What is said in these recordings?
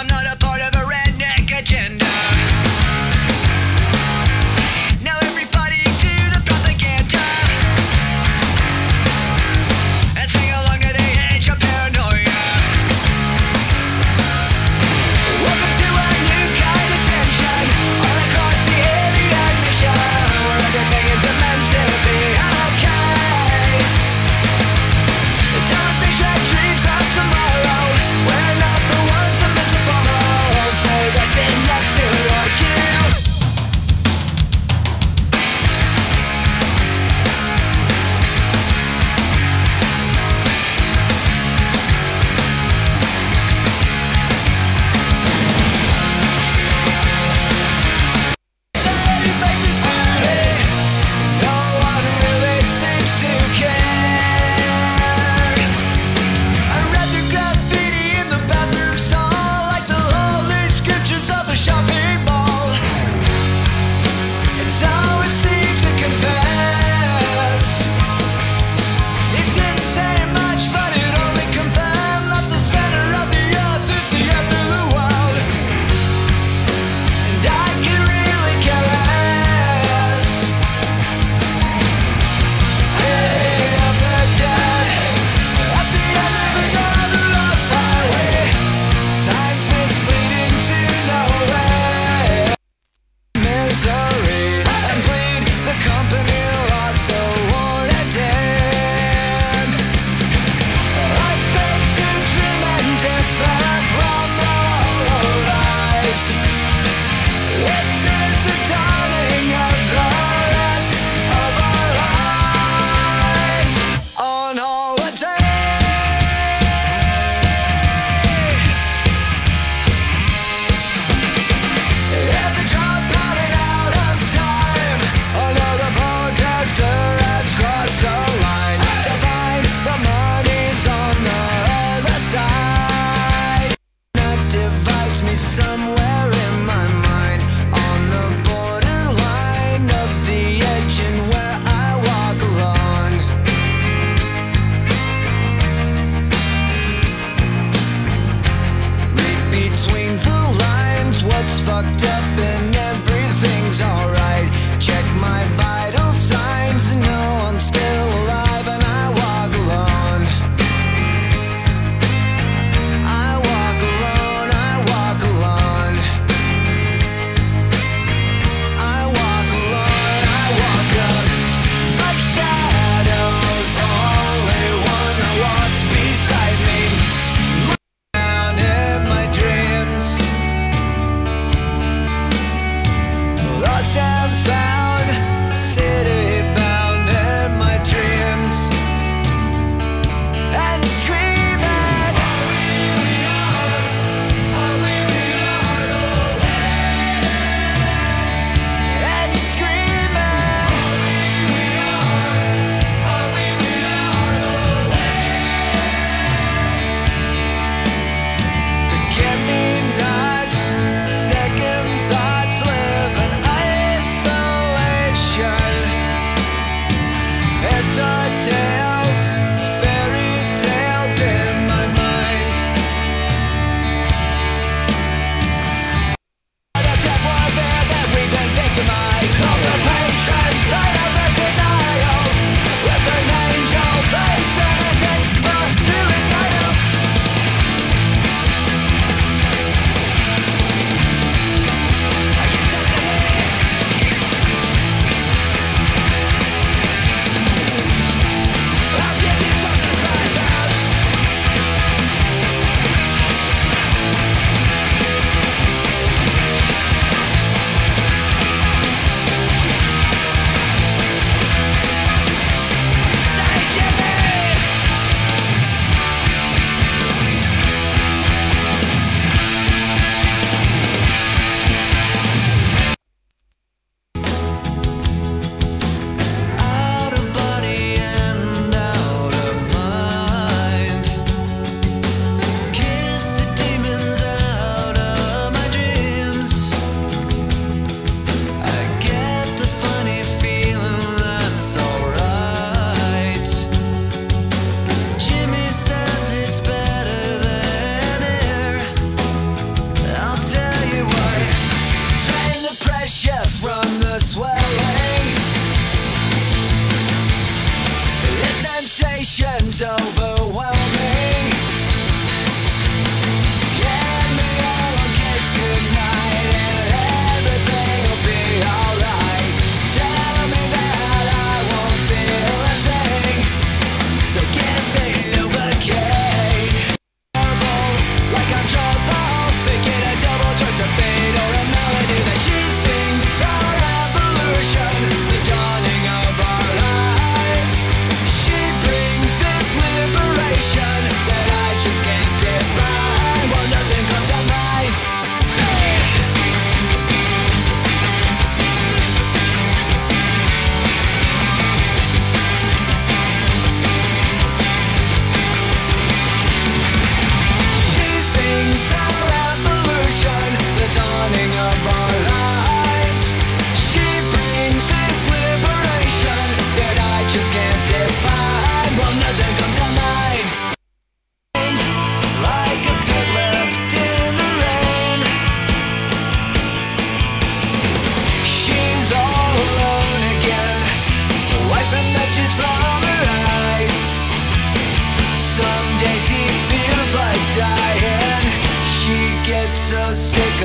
I'm not a part of a redneck agenda. Now everybody to the propaganda and sing along to the age of paranoia. Welcome to a new kind of tension all across the alien mission, where everything is meant to be okay. Don't vision dreams of tomorrow, where not the ones are meant to follow. Hopefully that's enough to rock you. Dirty faces suited, no one really seems to care. I read the graffiti in the bathroom stall, like the holy scriptures of the shopping mall. It's how it seemed to confess. It didn't say much, but it only confirmed that the center of the earth is the end of the world. And I can really care less. City of the dead, at the end of another lost highway, signs misleading to nowhere. Misery and bleed, the company lost the war at end. I beg to dream and different from the hollow lies. It's the dawning of the rest of our lives on holiday. At the drop running out of time, another protester has crossed the line to find the money's on the other side. That divides me somewhere in my mind, on the borderline of the edge and where I walk alone. Read between the lines, what's fucked up and everything's alright. Check my vital signs and know I'm still alive, and I walk alone. I walk alone, I walk alone. I walk alone, I walk up like shadows, only one who walks beside me. Down in my dreams, lost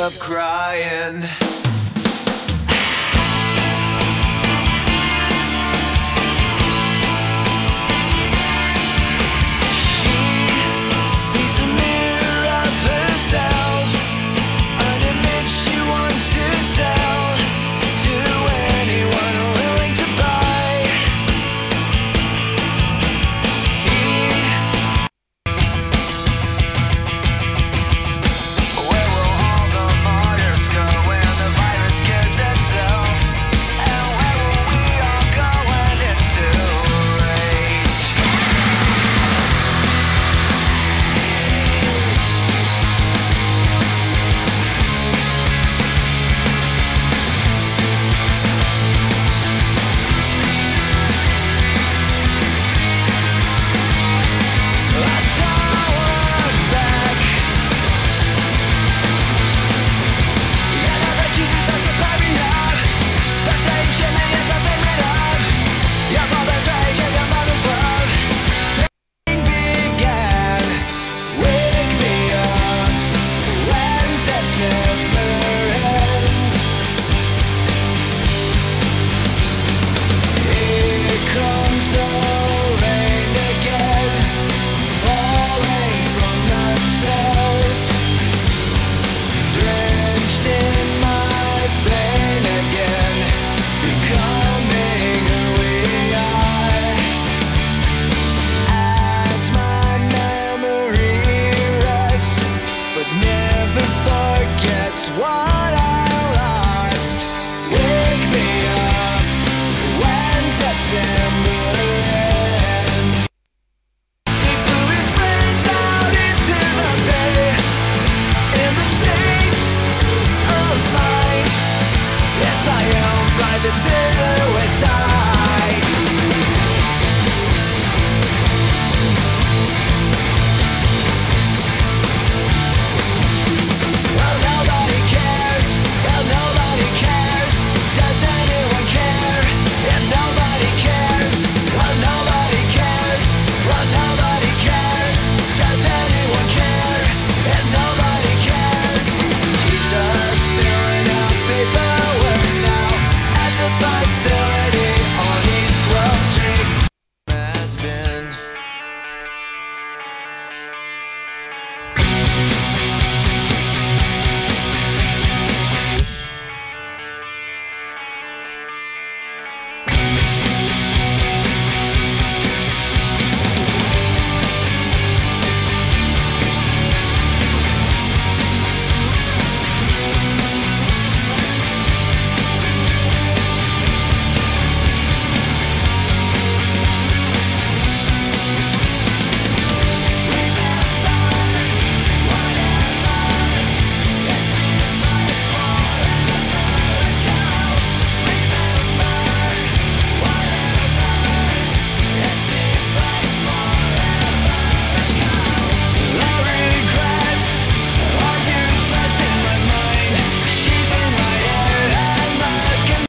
of crying. Never forgets why.